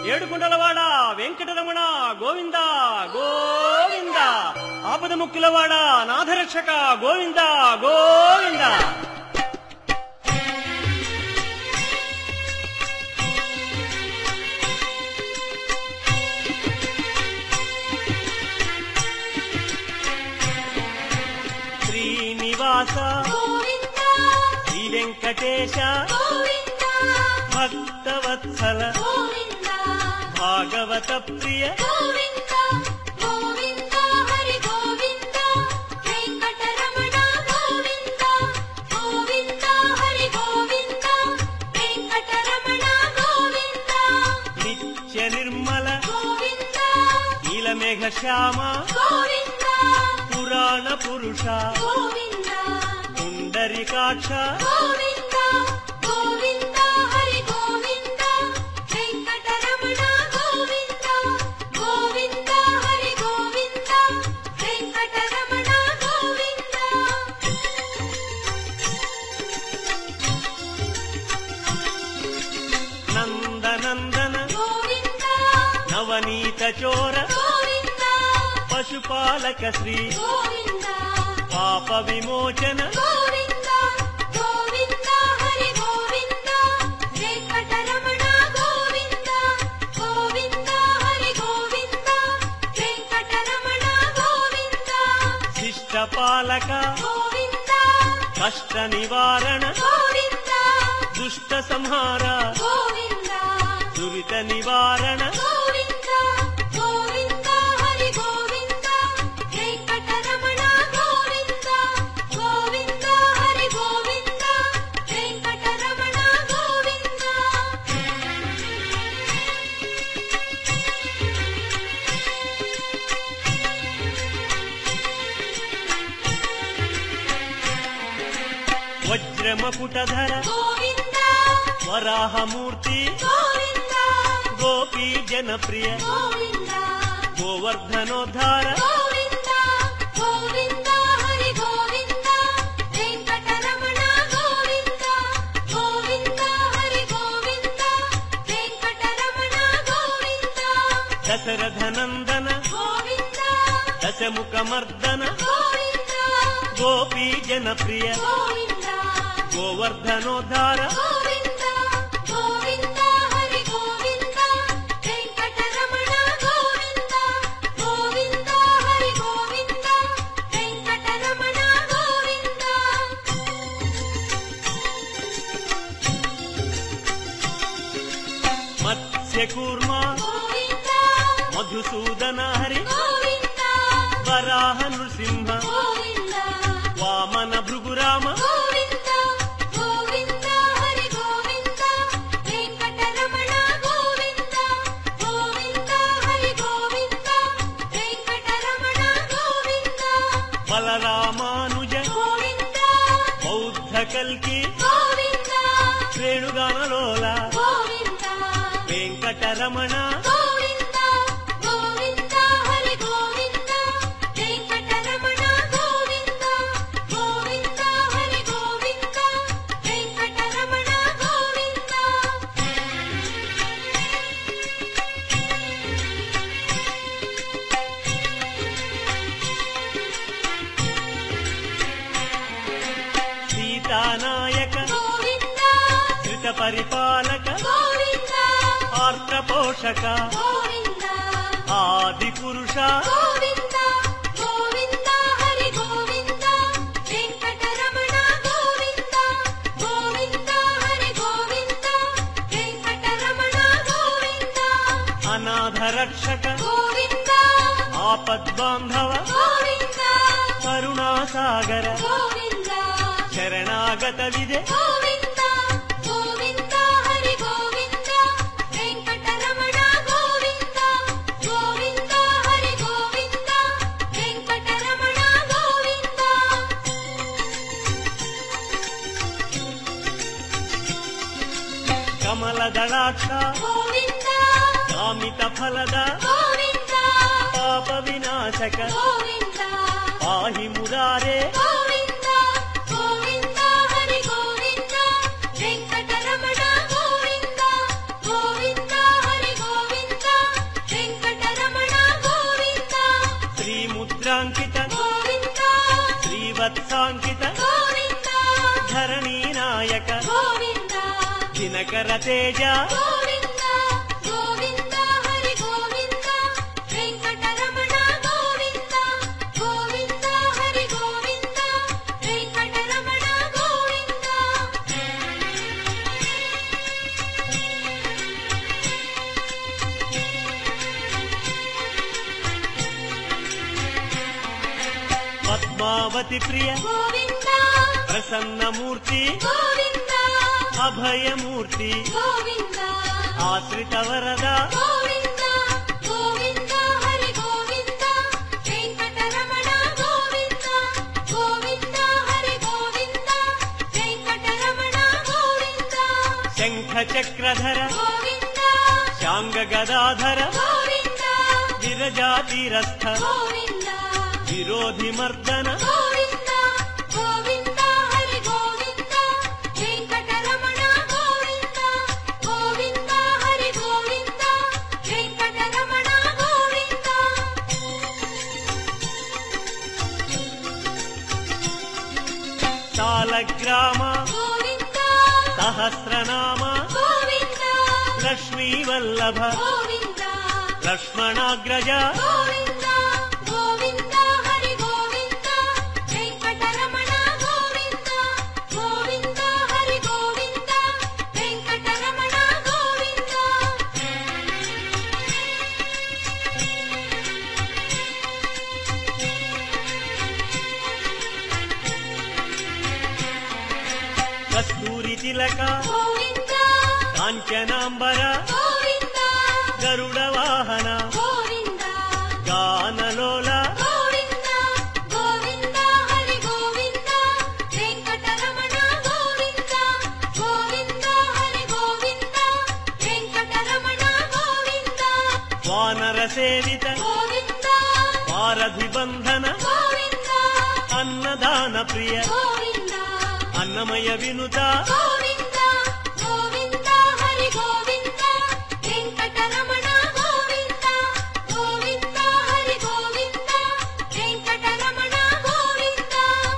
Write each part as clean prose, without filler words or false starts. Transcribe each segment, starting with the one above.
ఏడుకొండలవాడ వెంకటరమణ గోవింద గోవింద, ఆపద ముక్కులవాడ నాథరక్షక గోవింద గోవింద. శ్రీనివాస శ్రీ వెంకటేశ భక్తవత్సల భాగవత ప్రియ నిత్య నిర్మల నీలమేఘ శ్యామ పురాణ పురుష పుండరీకాక్ష నందనందన నవనీత చోర పశుపాలక శ్రీ పాప విమోచన శిష్టపాలక కష్ట నివారణ దుష్ట సంహార దురిత నివారణ వజ్రమకుటధర వరాహమూర్తి గోపీ జనప్రియ గోవర్ధనోద్ధార దశరథనందన దశముఖమర్దన గోపీ జనప్రియ గోవర్ధనోద్ధార మత్స్యకూర్మ మధుసూదన హరి వరాహ నృసింహ వామన భృగురామ బలరామానుజ బౌద్ధ కల్కి శ్రేణుగానలోల వెంకటరమణ సీతానాయక ధృత పరిపాలక ఆర్త పోషక ఆది పురుష అనాథ రక్షక ఆపద్బాంధవ కరుణాసాగర శరణాగత విజయ కమలదళాక్ష కామిత ఫలద పాప వినాశక పాహి మురారే వెంకటరమణ గోవింద గోవింద హరి గోవింద. శ్రీవత్సాంకిత గోవింద ధరణీ నాయక గోవింద దినకర తేజ గోవింద గోవింద హరి గోవింద వెంకటరమణ గోవింద గోవింద హరి గోవింద వెంకటరమణ గోవింద పద్మావతి ప్రియ గోవింద ప్రసన్నమూర్తి గోవింద అభయమూర్తి గోవింద ఆశ్రిత వరద గోవింద గోవింద హరి గోవింద వెంకటరమణ గోవింద గోవింద హరి గోవింద వెంకటరమణ గోవింద శంఖ చక్రధర గోవింద శాంగ గదాధర గోవింద విరజాతిరస్థ గోవింద విరోధి మర్దన గోవింద గోవింద హరి గోవింద వెంకటరమణ గోవింద గోవింద హరి గోవింద వెంకటరమణ గోవింద సాలగ్రామ గోవింద సహస్రనామ గోవింద లక్ష్మీవల్లభ గోవింద లక్ష్మణాగ్రజ గోవింద గోవింద హరి గోవింద వెంకటరమణ గోవింద గోవింద హరి గోవింద వెంకటరమణ గోవింద కస్తూరి తిలక గోవింద కాంచనాంబర గోవింద గరుడ వాహన గోవింద గానలోల గోవింద గోవింద హరి గోవింద వెంకటరమణ గోవింద గోవింద హరి గోవింద వెంకటరమణ గోవింద వానర సేవిత గోవింద వారధి బంధన గోవింద అన్నదాన ప్రియ గోవింద అన్నమయ వినుత గోవింద గోవింద హరి గోవింద వెంకటరమణ గోవింద గోవింద హరి గోవింద వెంకటరమణ గోవింద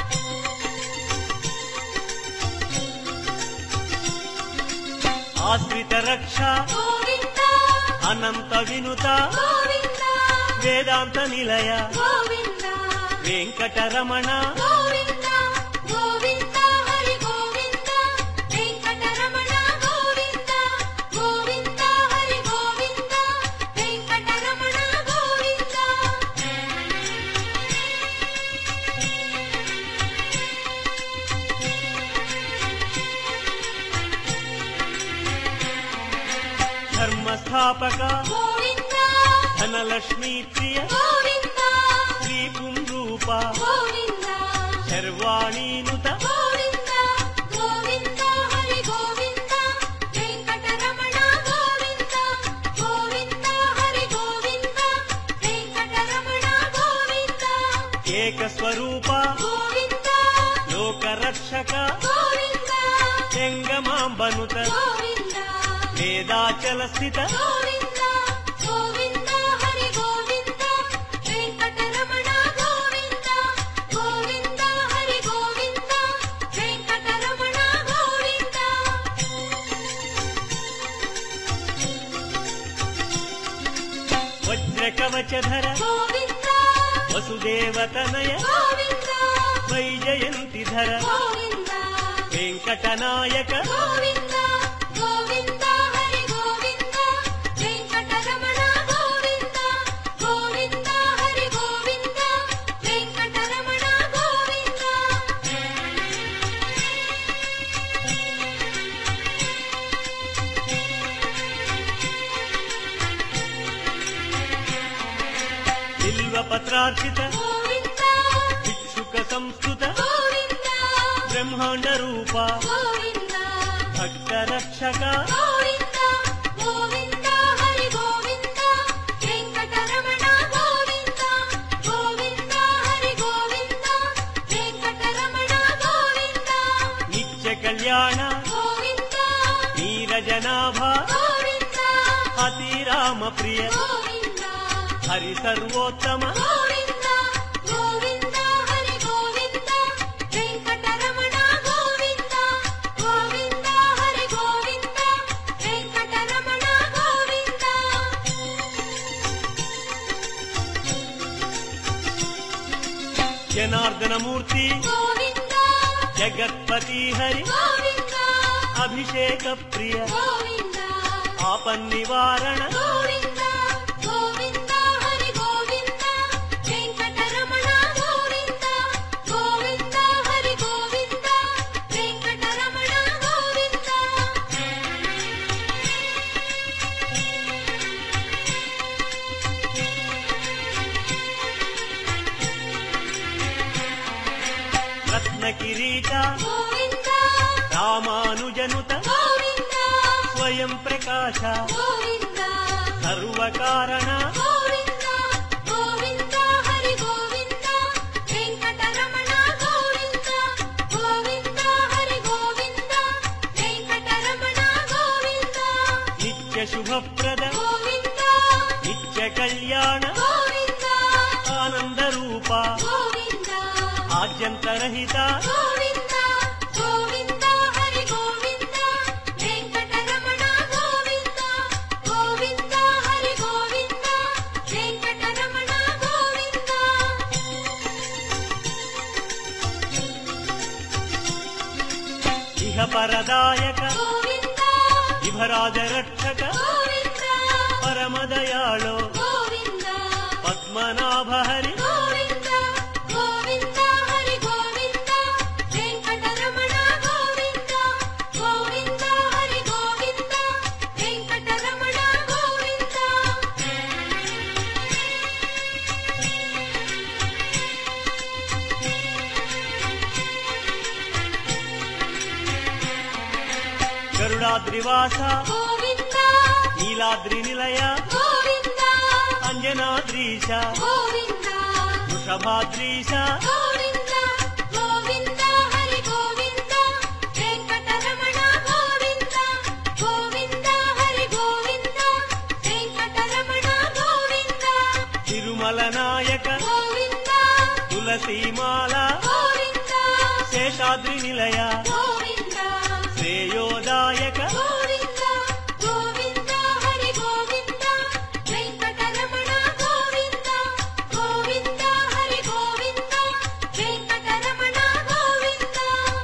ఆశ్రిత రక్ష గోవింద అనంత వినుత గోవింద వేదాంత నిలయ గోవింద వెంకటరమణ గోవింద గోవింద హరి గోవింద వెంకటరమణ గోవింద గోవింద హరి గోవింద వెంకటరమణ గోవింద ధర్మస్థాపక గోవింద ధనలక్ష్మీ ప్రియ గోవింద శ్రీ పుంరూప గోవింద శర్వాణీనుత గోవింద గోవింద హరి గోవింద వెంకటరమణ గోవింద గోవింద హరి గోవింద వెంకటరమణ గోవింద ఏకస్వరూప గోవింద లోకరక్షక గోవింద జంగమాంబనుత గోవింద వేదాచల స్థిత గోవింద గోవింద హరి గోవింద వెంకటరమణ గోవింద గోవింద హరి గోవింద వెంకటరమణ గోవింద వజ్రకవచధర గోవింద వసుదేవతనయ గోవింద వైజయంతిధర గోవింద వెంకటనాయక గోవింద గోవింద హరి గోవింద వెంకటరమణ గోవింద గోవింద హరి గోవింద వెంకటరమణ గోవింద బిల్వపత్రార్చిత గోవింద భిక్షుక సంస్కృత గోవింద బ్రహ్మాండ రూప గోవింద భక్త రక్షక గోవింద గోవింద హరి గోవింద వెంకటరమణ గోవింద గోవింద హరి గోవింద వెంకటరమణ గోవింద నిత్య కళ్యాణ గోవింద నీరజనాభ గోవింద అతిరామ ప్రియ గోవింద హరి సర్వోత్తమ గోవింద గోవింద హరి గోవింద జనార్దనమూర్తి గోవింద జగత్పతి హరి గోవింద అభిషేక ప్రియ గోవింద ఆపన్నివారణ గోవింద గోవింద హరి గోవింద వెంకటరమణ గోవింద గోవింద హరి గోవింద వెంకటరమణ గోవింద రత్నకిరీట గోవింద రామానుజనుత గోవింద స్వయం ప్రకాశ గోవింద సర్వకారణ గోవింద గోవింద హరి గోవింద వెంకటరమణ గోవింద గోవింద హరి గోవింద వెంకటరమణ గోవింద నిత్య శుభప్రద గోవింద నిత్య కళ్యాణ గోవింద ఆనంద రూప గోవింద ఆద్యంతరహిత గోవింద గోవింద హరి గోవింద వెంకటరమణ గోవింద గోవింద హరి గోవింద వెంకటరమణ గోవింద ఇహ పరదాయక గోవింద ఇభరాజ రక్షక గోవింద పరమదయాళో గోవింద పద్మనాభ హరి గోవింద గోవింద హరి గోవింద వెంకటరమణ గోవింద గోవింద హరి గోవింద వెంకటరమణ గోవింద గరుడాద్రివాస గోవింద నీలాద్రి నిలయ గోవింద అంజనాద్రీశ గోవింద వృషభాద్రీశ గోవింద గోవింద హరి గోవింద వెంకటరమణ గోవింద గోవింద హరి గోవింద వెంకటరమణ గోవింద తిరుమల నాయక గోవింద తులసీమాల గోవింద శేషాద్రి నిలయ గోవింద శ్రేయోదాయక గోవింద గోవింద హరి గోవింద వెంకటరమణ గోవింద గోవింద హరి గోవింద వెంకటరమణ గోవింద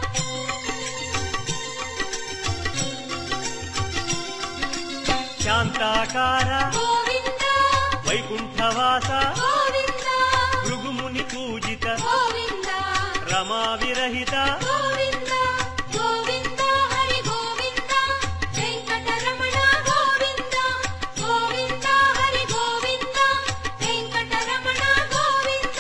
శాంతాకార గోవింద వైకుంఠవాస గోవింద భృగుముని పూజిత గోవింద రమా విరహిత గోవింద గోవింద హరి గోవింద వెంకటరమణ గోవింద గోవింద హరి గోవింద వెంకటరమణ గోవింద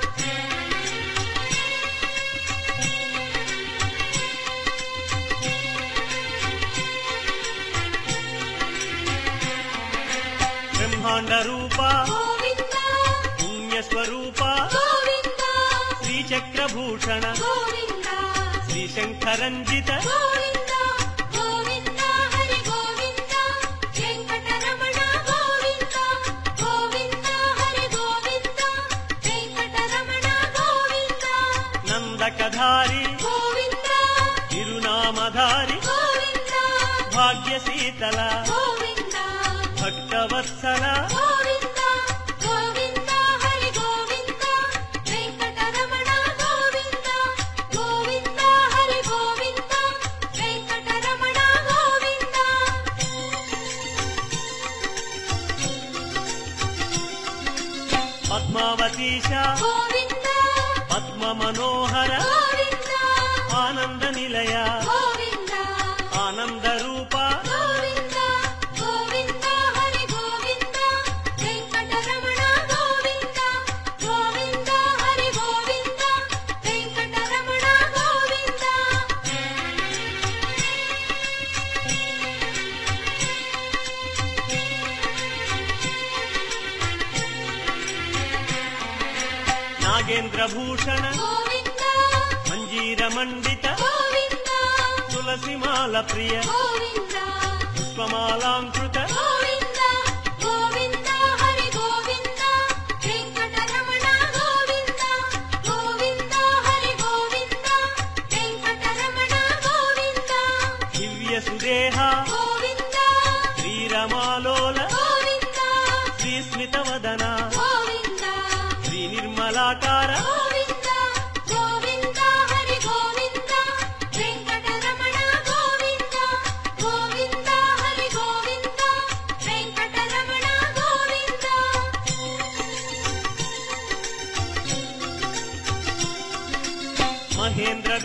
బ్రహ్మాండ రూప గోవింద పుణ్యస్వరూప గోవింద శ్రీచక్రభూషణ గోవింద శ్రీశంకరంజిత గోవింద గోవింద హరి గోవింద వెంకటరమణ గోవింద గోవింద హరి గోవింద వెంకటరమణ గోవింద నందకధారి గోవింద తిరునామధారి గోవింద భాగ్యశీతల గోవింద భక్తవత్సల గోవింద గోవింద హరి గోవింద వెంకటరమణ గోవింద గోవింద హరి గోవింద వెంకటరమణ గోవింద పద్మావతీశ గోవింద పద్మ మనోహర గోవింద ఆనంద నిలయ గోవింద ఆనంద రూప గోవింద గోవింద హరి గోవింద వెంకటరమణ గోవింద గోవింద హరి గోవింద వెంకటరమణ గోవింద నాగేంద్రభూషణ గోవింద మంజీర మండిత గోవింద తులసిమాల ప్రియ గోవింద పుష్పమాలాంకృత గోవింద గోవింద హరి గోవింద వెంకటరమణ గోవింద గోవింద హరి గోవింద వెంకటరమణ గోవింద దివ్య సుదేహ గోవింద శ్రీరమాలోల గోవింద శ్రీస్మితవదన గోవింద శ్రీ నిర్మలాకార గోవింద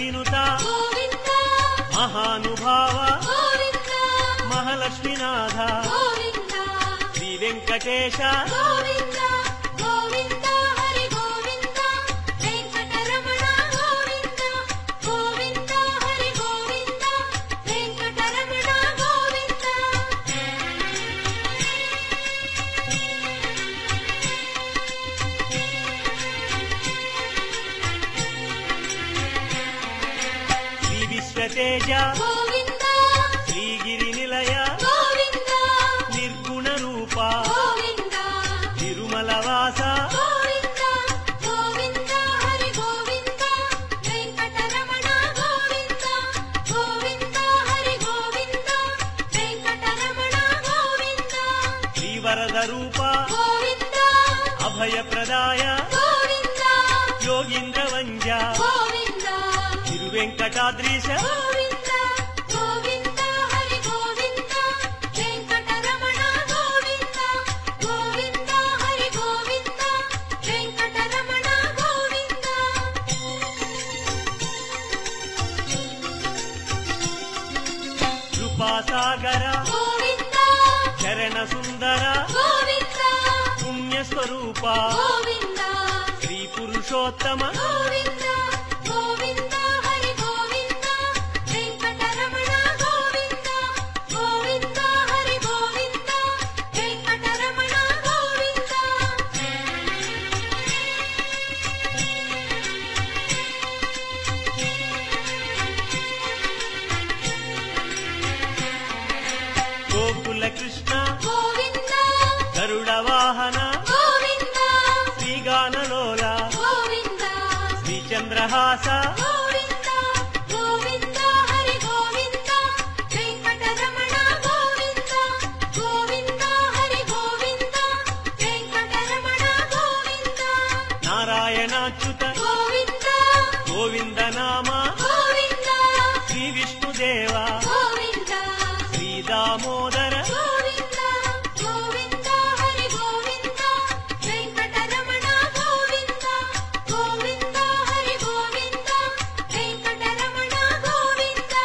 వినుత గోవింద మహానుభావ గోవింద మహాలక్ష్మీనాథ గోవింద శ్రీ వెంకటేశ గోవింద గోవింద హరి గోవింద వెంకటరమణ గోవింద గోవింద హరి గోవింద వెంకటరమణ గోవింద శ్రీ విశ్వతేజ గోవింద శ్రీగిరి నిలయ గోవింద నిర్గుణ రూప గోవింద తిరుమలవాస గోవింద గోవింద హరి గోవింద వెంకటరమణ గోవింద గోవింద హరి గోవింద వెంకటరమణ గోవింద శ్రీవరద రూప గోవింద అభయప్రదాయ గోవింద యోగీంద్ర వంజ గోవింద తిరువెంకటాద్రీశ గోవింద గోవింద హరి గోవింద వెంకటరమణ గోవింద గోవింద హరి గోవింద వెంకటరమణ గోవింద కృపాసాగర గోవింద చరణ సుందర గోవింద పుణ్యస్వరూప గోవింద శ్రీ పురుషోత్తమ గోవింద గోవింద హరి గోవింద వెంకటరమణ గోవింద గోవింద హరి గోవింద వెంకటరమణ గోవింద గోకుల కృష్ణ గోవింద గరుడ వాహన గోవింద శ్రీగానలోల గోవింద శ్రీచంద్రహాస గోవింద గోవింద హరి గోవింద వెంకటరమణ గోవింద గోవింద హరి గోవింద వెంకటరమణ గోవింద నారాయణాచ్యుత గోవింద గోవింద నామ గోవింద శ్రీ విష్ణుదేవ గోవింద శ్రీ దామోదర గోవింద గోవింద హరి గోవింద వెంకటరమణ గోవింద గోవింద హరి గోవింద వెంకటరమణ గోవింద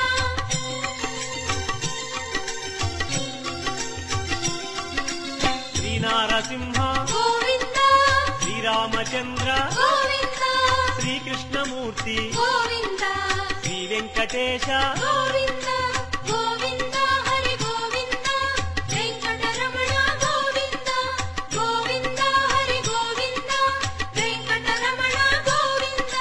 శ్రీనారసింహ గోవింద శ్రీరామచంద్ర గోవింద శ్రీకృష్ణమూర్తి గోవింద శ్రీ వెంకటేశ గోవింద గోవింద హరి గోవింద వెంకటరమణ గోవింద గోవింద హరి గోవింద వెంకటరమణ గోవింద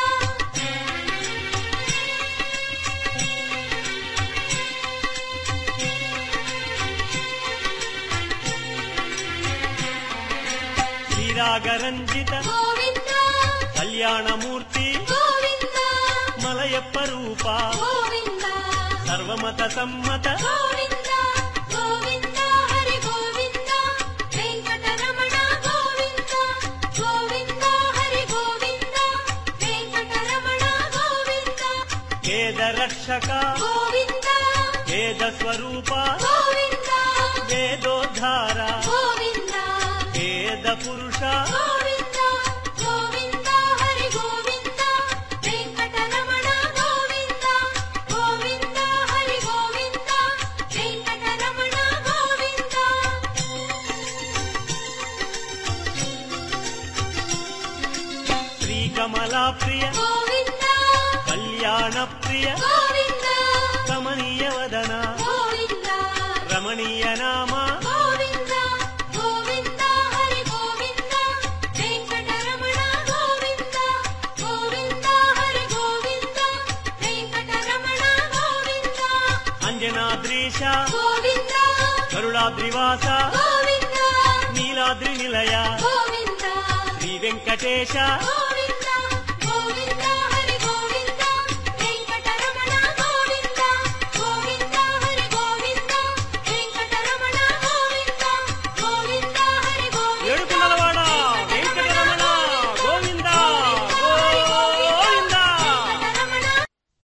శ్రీరాగరంజిత గోవింద కళ్యాణమూర్తి గోవింద మలయప్ప రూప గోవింద సర్వమత సమ్మత గోవింద గోవింద హరి గోవింద వెంకటరమణ గోవింద గోవింద హరి గోవింద వెంకటరమణ గోవింద వేదరక్షక గోవింద వేద స్వరూప గోవింద వేదోద్ధార గోవింద వేద పురుష గోవింద గోవింద హరి గోవింద వెంకటరమణ గోవింద గోవింద హరి గోవింద వెంకటరమణ గోవింద శ్రీకమలా ప్రియ గోవింద కళ్యాణ ప్రియ గోవింద కమనీయ వదన గోవింద రమణీయ నామ గోవింద గోవింద హరి గోవింద వెంకటరమణ గోవింద గోవింద హరి గోవింద వెంకటరమణ గోవింద అంజనాద్రీశ గోవింద గరుడాద్రివాస గోవింద నీలాద్రి నిలయ గోవింద శ్రీ వెంకటేశ గోవింద